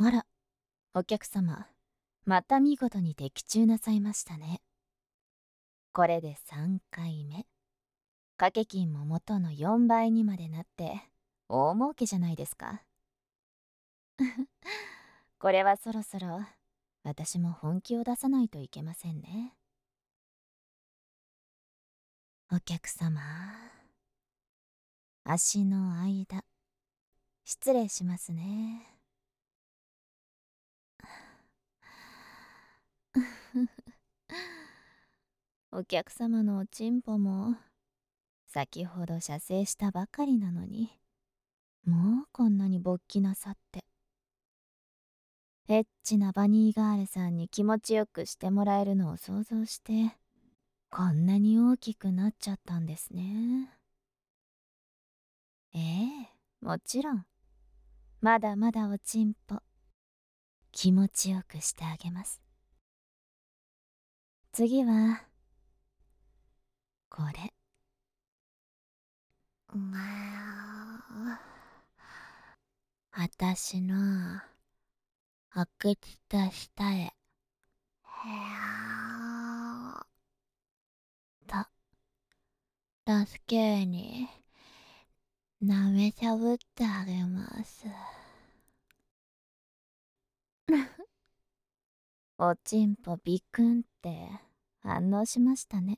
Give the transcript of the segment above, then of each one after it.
あら、お客様、また見事に的中なさいましたね。これで3回目。掛け金も元の4倍にまでなって、大儲けじゃないですか。これはそろそろ、私も本気を出さないといけませんね。お客様、足の間、失礼しますね。お客様のおちんぽも、先ほど射精したばかりなのに、もうこんなに勃起なさって。エッチなバニーガールさんに気持ちよくしてもらえるのを想像して、こんなに大きくなっちゃったんですね。ええ、もちろん。まだまだおちんぽ、気持ちよくしてあげます。次は、これ。あたしの、開けてた下へ。助けに、舐めしゃぶってあげます。おちんぽビクンって反応しましたね。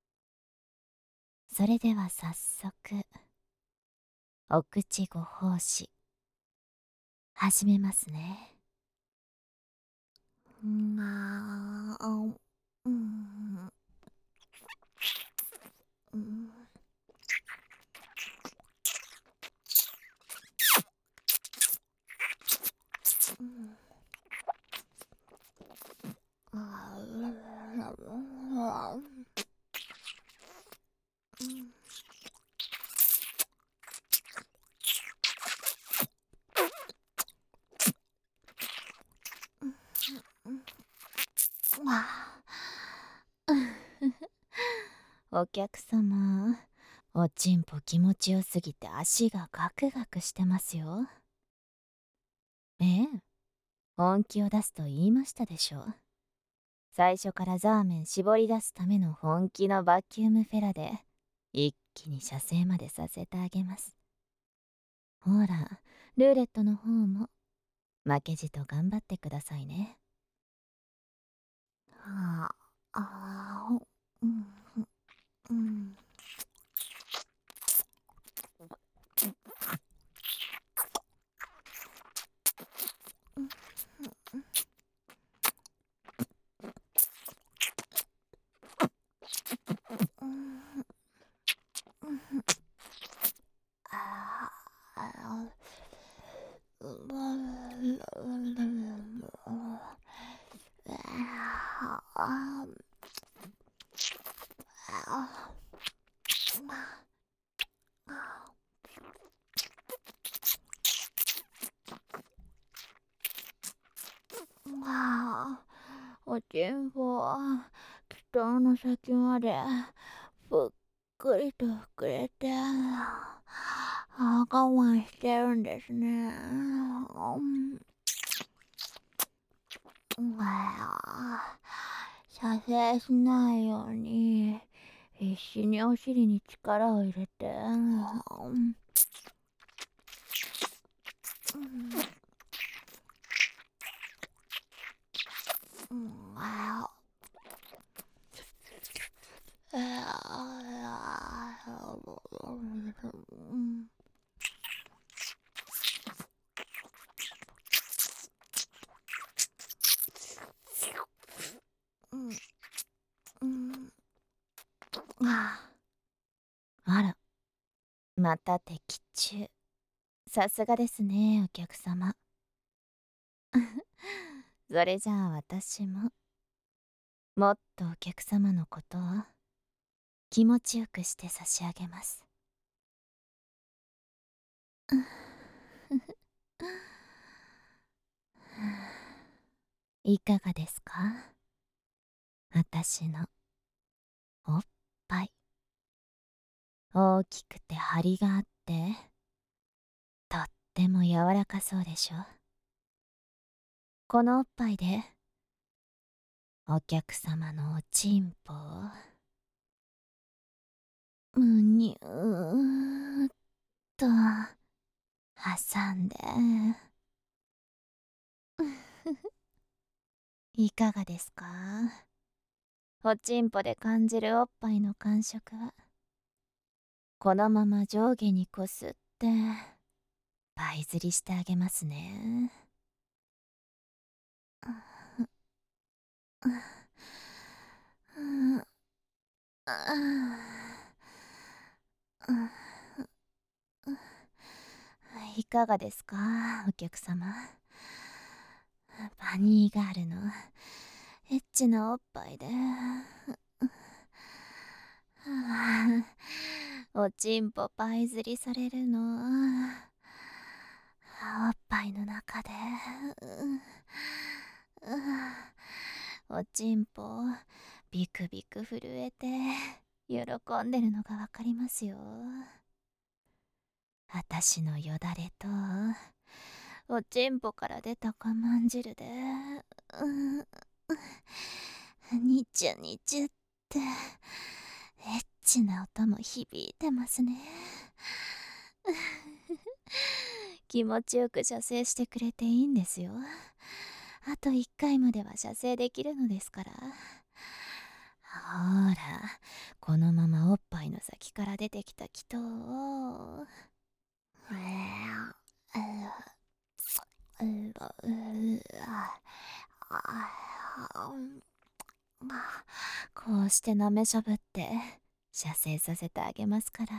それでは早速、お口ご奉仕、始めますね。お客様、おちんぽ気持ちよすぎて足がガクガクしてますよ。ええ、本気を出すと言いましたでしょう。最初からザーメン絞り出すための本気のバキュームフェラで一気に射精までさせてあげます。ほら、ルーレットの方も負けじと頑張ってくださいね。おちんぽ、北の先までぷっくりと膨れて、我慢してるんですね。射精しないように必死にお尻に力を入れて、あら、また的中。さすがですね、お客様。それじゃあ私も、もっとお客様のことを気持ちよくして差し上げます。いかがですか？私のおっぱい。大きくて張りがあって、とっても柔らかそうでしょ。 このおっぱいでお客様のおちんぽをむにゅーっと挟んでいかがですか？おちんぽで感じるおっぱいの感触はこのまま上下にこすってパイ釣りしてあげますね。いかがですか、お客様。バニーガールのエッチなおっぱいでおちんぽパイ釣りされるの、おっぱいの中でおちんぽビクビク震えて喜んでるのがわかりますよ。あたしのよだれとおちんぽから出た我慢汁でにちゅにちゅってエッチな音も響いてますね。気持ちよく射精してくれていいんですよ。あと1回までは射精できるのですから。ほら、このままおっぱいの先から出てきた気筒をこうして舐めしゃぶって射精させてあげますから。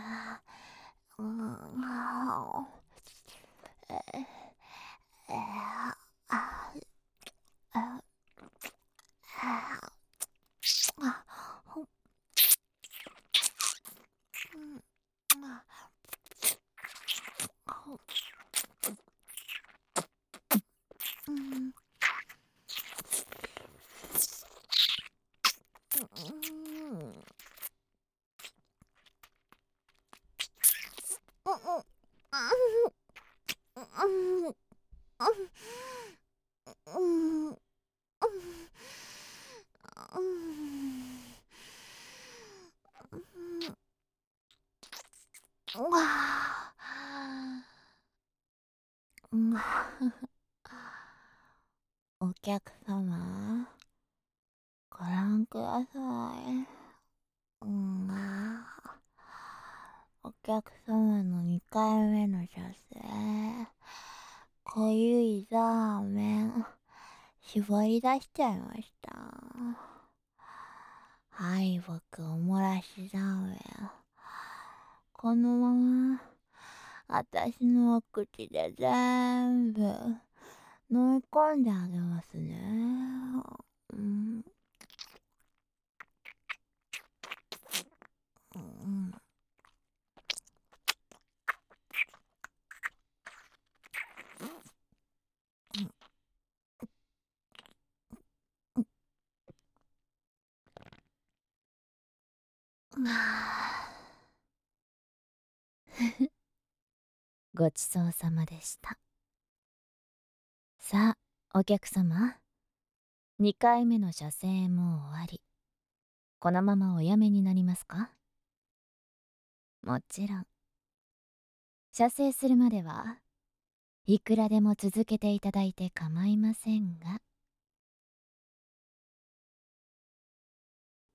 お客様、ご覧ください。お客様の2回目の射精、濃ゆいザーメン、絞り出しちゃいました。敗北おもらしザーメン、このままあたしのお口で全部飲み込んであげますね。ごちそうさまでした。さあ、お客様。2回目の射精も終わり。このままおやめになりますか？もちろん。射精するまではいくらでも続けていただいて構いませんが。